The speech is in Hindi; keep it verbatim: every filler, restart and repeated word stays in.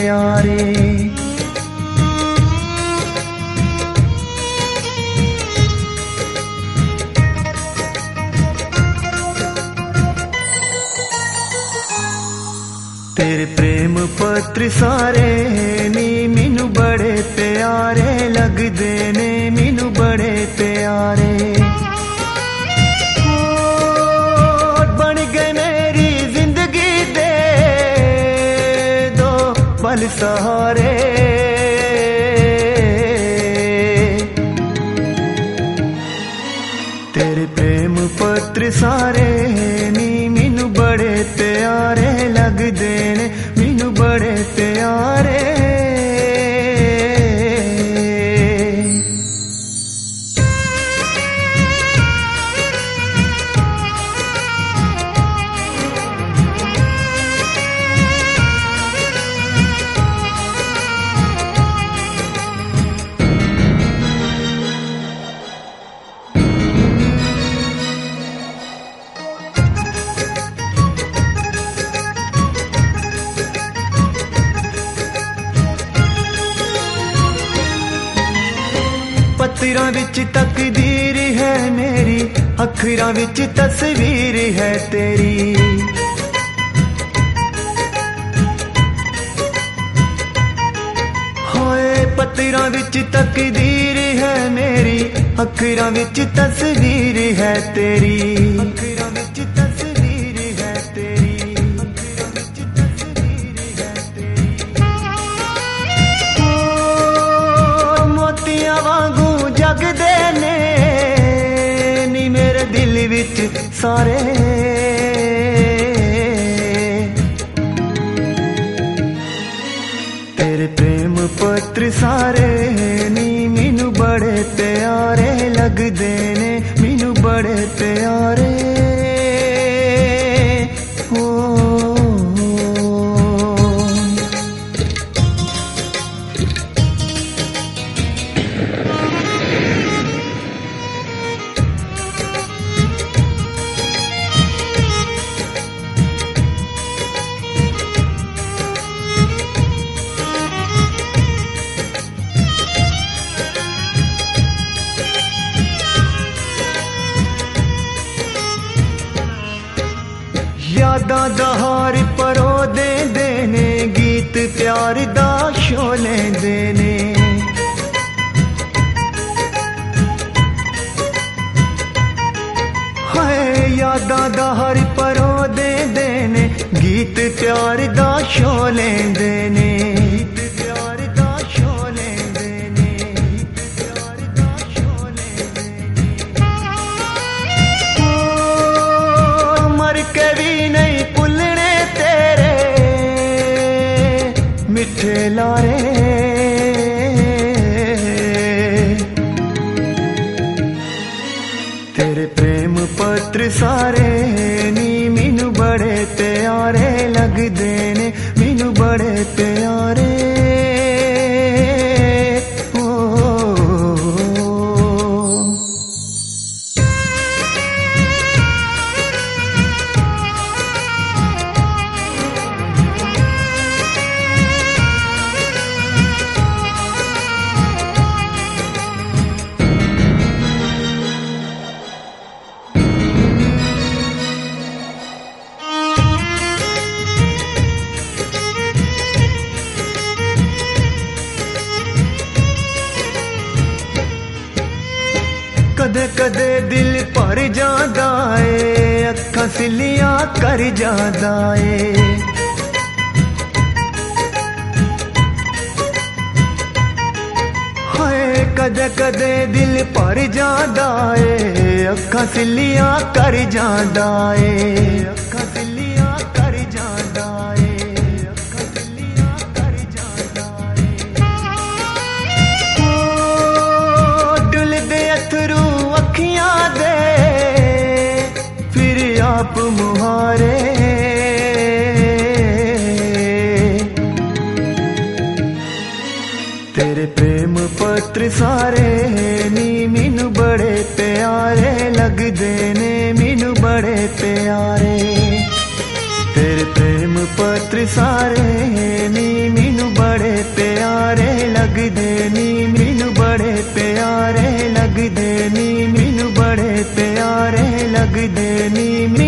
प्यारे। तेरे प्रेम पत्र सारे नी मैनू बड़े प्यारे लगदे ने, मैनू बड़े प्यारे। बन गए मेरी जिंदगी दे दो पल सहारे। तेरे प्रेम पत्र सारे नी मैनू बड़े प्यारे लगदे ने, मैनू बड़े प्यारे। पत्तरां विच तकदीर है मेरी, अखरां विच तस्वीर है तेरी। होए पत्तरां विच तकदीर है मेरी, अखरां विच तस्वीर है तेरी। अखरां विच तस्वीर है तेरी, अखरां विच तस्वीर है तेरी। मोतियां वांगू जगदे ने नी मेरे दिल विच सारे। तेरे प्रेम पत्र सारे नी मैनू बड़े प्यारे लगदे ने, मैनू बड़े प्यारे। यादां दा हार परो दे देने, गीत प्यार दा शोले देने। हाय यादां दा हार परो दे देने, गीत प्यार दा शोले देने। गीत प्यार दा शोले देने, गीत प्यार दा शोले देने। ओ मर के भी नहीं भुलने तेरे मिठे लारे। तेरे प्रेम पत्र सारे नी मैनू बड़े प्यारे लगदे ने, मैनू बड़े प्यारे। कदे कदे दिल भर जांदा ए, अखां सिलियां कर जांदा ए। हाय कदे कदे दिल भर जांदा ए, अखां सिलियां कर जांदा ए। अखां सिलियां कर जांदा ए, अखां सिलियां कर जांदा ए। ओ डुलदे अथरू अखियां दे फिर आप मुहारे। तेरे प्रेम पत्र सारे नी मैनू बड़े प्यारे लगदे ने, मैनू बड़े प्यारे। तेरे प्रेम पत्र सारे नी मैनू लगदे नी मैनू बड़े प्यारे लगदे नी मैनू बड़े प्यारे लगदे नी।